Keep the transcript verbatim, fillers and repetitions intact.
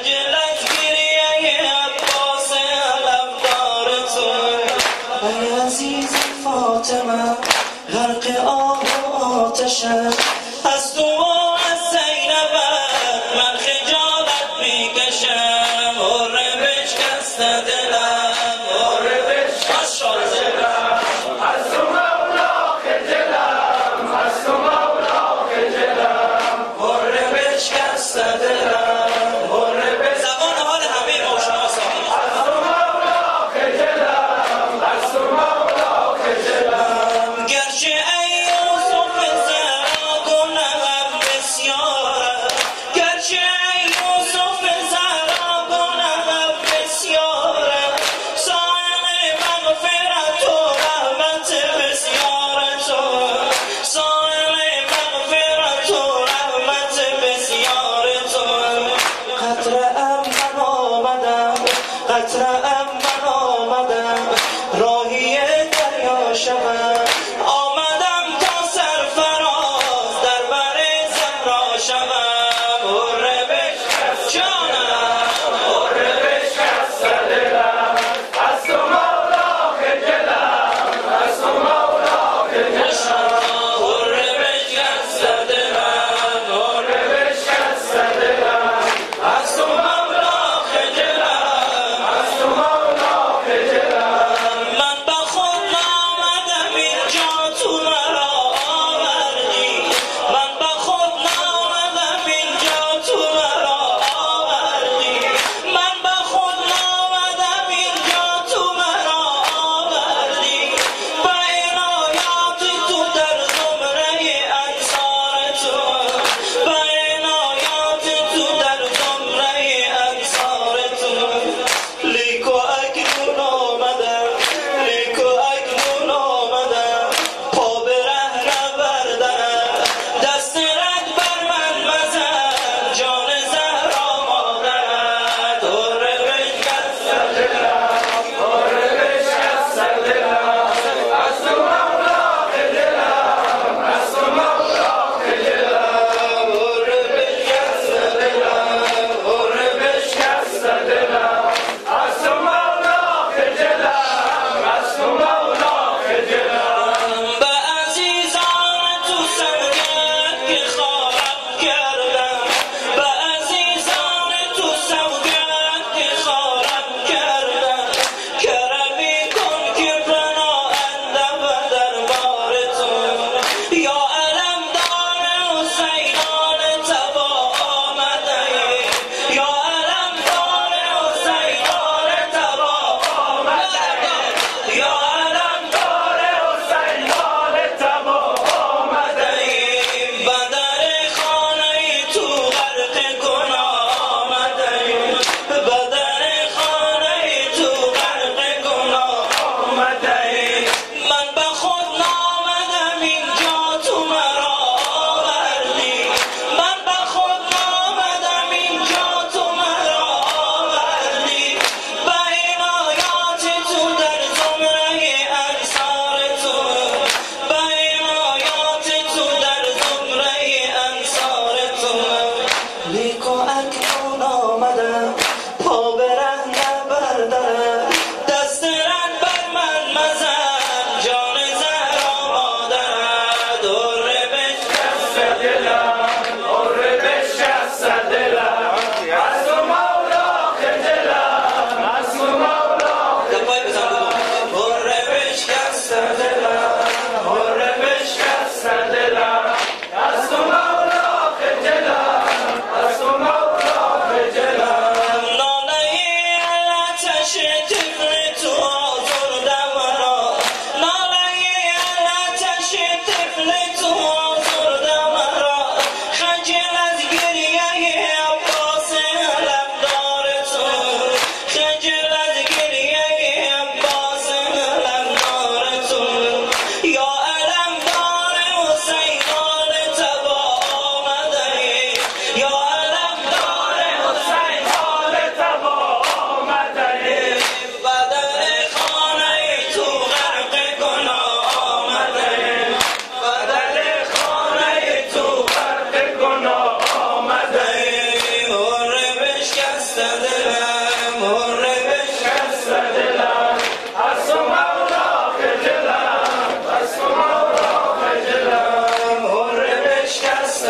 خجلت گریه عباس لبدار تو. ای عزیز فاطمه غرق آب و آتشم، از تو و از زینبت من خجالت میکشم. حره بشکسته دلم، حره بشکسته دلم، از تو مولا خجلم، از تو مولا خجلم. حره بشکسته دلم، حره بشکسته دلم. زبان حال همه روشناسان. از تو مولا خجلم، از تو مولا خجلم. گرچه ای یوسف زهرا گناهم بسیارم، گرچه ای یوسف زهرا گناهم بسیارم. سائل مغفرت و رحمت بسیار تو، سائل مغفرت و رحمت بسیار تو. قطره ام من آمدم، قطره